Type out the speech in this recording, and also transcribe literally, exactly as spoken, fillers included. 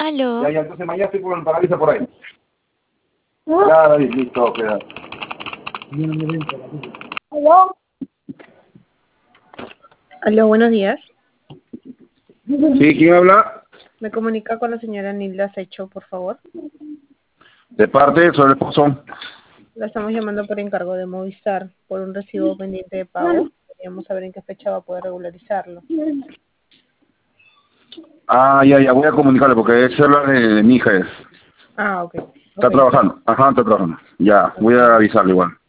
Aló. Ya, ya, entonces mañana estoy por el parabrisas por ahí. Ya, David, listo, queda. ¿Aló? Aló, buenos días. Sí, ¿quién habla? Me comunica con la señora Nilda Secho, por favor. De parte, soy el esposo. La estamos llamando por encargo de Movistar, por un recibo pendiente de pago. Queríamos saber en qué fecha va a poder regularizarlo. Ah, ya, ya, voy a comunicarle porque es celular de, de mi hija. Es. Ah, ok. Está Ok. trabajando, ajá, está trabajando. Ya, voy a avisarle igual.